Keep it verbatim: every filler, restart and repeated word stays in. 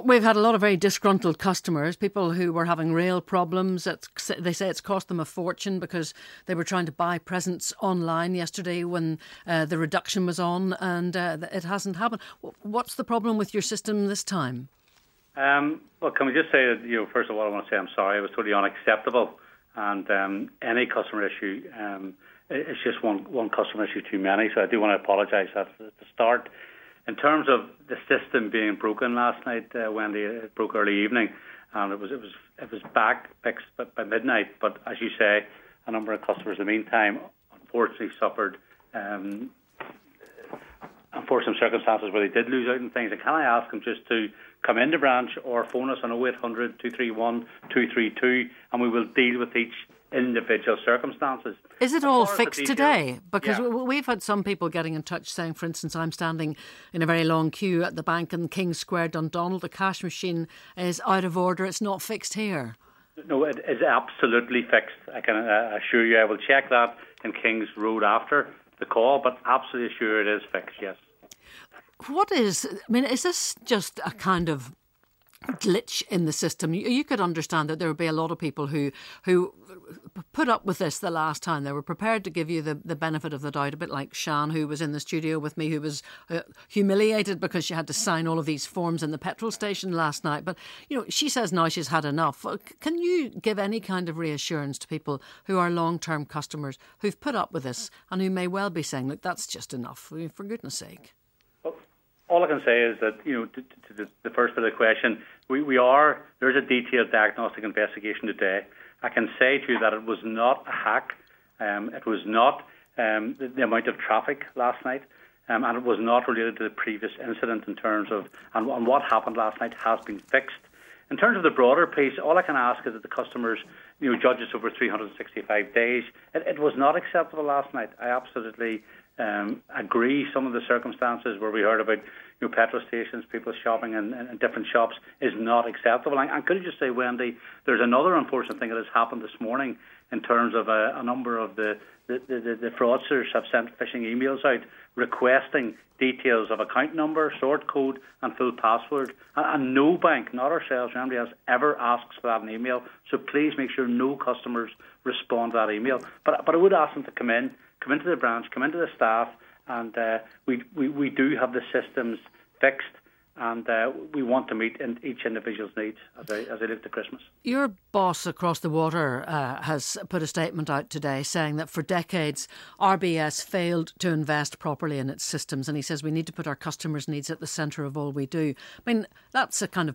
We've had a lot of very disgruntled customers, people who were having real problems. It's, they say it's cost them a fortune because they were trying to buy presents online yesterday when uh, the reduction was on, and uh, it hasn't happened. What's the problem with your system this time? Um, well, can we just say that, you know, first of all, I want to say I'm sorry. It was totally unacceptable. And um, any customer issue, um, it's just one, one customer issue too many. So I do want to apologise at the start. In terms of the system being broken last night, uh, Wendy, it broke early evening, and it was it was it was back fixed by, by midnight. But as you say, a number of customers in the meantime unfortunately suffered um, unfortunate circumstances where they did lose out on things. And can I ask them just to come into branch or phone us on oh eight hundred, two three one, two three two, and we will deal with each individual circumstances. Is it all fixed today? Because yeah. we've had some people getting in touch saying, for instance, I'm standing in a very long queue at the bank in King's Square, Dundonald. The cash machine is out of order. It's not fixed here. No, it is absolutely fixed. I can uh, assure you. I will check that in King's Road after the call, but absolutely sure it is fixed, yes. What is, I mean, is this just a kind of glitch in the system? You, you could understand that there would be a lot of people who who put up with this the last time. They were prepared to give you the, the benefit of the doubt, a bit like Shan, who was in the studio with me, who was uh, humiliated because she had to sign all of these forms in the petrol station last night. But, you know, she says now she's had enough. Can you give any kind of reassurance to people who are long-term customers who've put up with this and who may well be saying, look, that's just enough, for goodness sake? All I can say is that, you know, to, to the, the first bit of the question, we, we are, there's a detailed diagnostic investigation today. I can say to you that it was not a hack. Um, it was not um, the, the amount of traffic last night, um, and it was not related to the previous incident in terms of, and, and what happened last night has been fixed. In terms of the broader piece, all I can ask is that the customers, you know, judge us over three hundred sixty-five days. It, it was not acceptable last night. I absolutely um, agree. Some of the circumstances where we heard about, you know, petrol stations, people shopping in, in different shops is not acceptable. And, and could you just say, Wendy, there's another unfortunate thing that has happened this morning in terms of a, a number of the, the, the, the fraudsters have sent phishing emails out requesting details of account number, sort code and full password. And, and no bank, not ourselves, Remedy, has ever asked for that in email. So please make sure no customers respond to that email. But, but I would ask them to come in, come into the branch, come into the staff, and uh, we, we, we do have the systems fixed, and uh, we want to meet in each individual's needs as they, as they look to Christmas. Your boss across the water uh, has put a statement out today saying that for decades R B S failed to invest properly in its systems, and he says we need to put our customers' needs at the centre of all we do. I mean, that's a kind of